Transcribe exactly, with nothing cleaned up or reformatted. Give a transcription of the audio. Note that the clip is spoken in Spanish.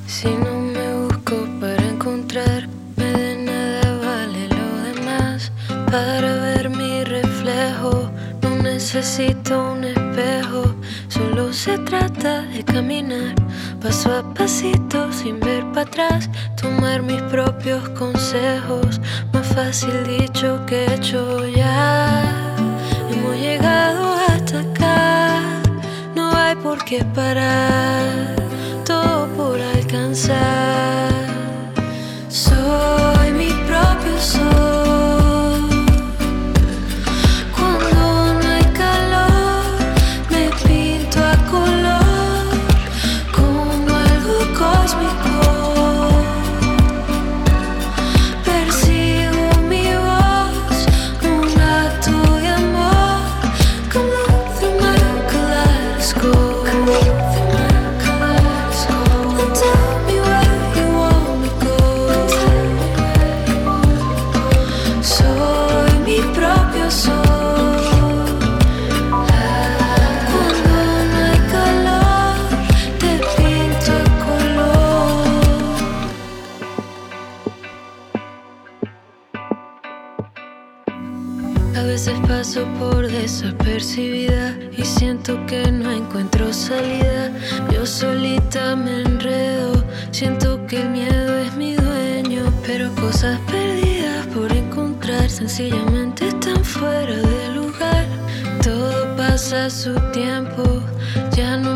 Si no me busco para encontrarme, de nada vale lo demás. Para ver mi reflejo no necesito un espejo. Solo se trata de caminar paso a pasito sin ver para atrás. Tomar mis propios consejos, más fácil dicho que hecho ya. Hemos llegado hasta acá, no hay por qué parar, todo por alcanzar. Soy mi propio sol. Cuando no hay calor, me pinto a color como algo cósmico. Persigo mi voz, un acto de amor, como through my kaleidoscope. A veces paso por desapercibida y siento que no encuentro salida. Yo solita me enredo, siento que el miedo es mi dueño. Pero cosas perdidas por encontrar sencillamente están fuera de lugar. Todo pasa a su tiempo, ya no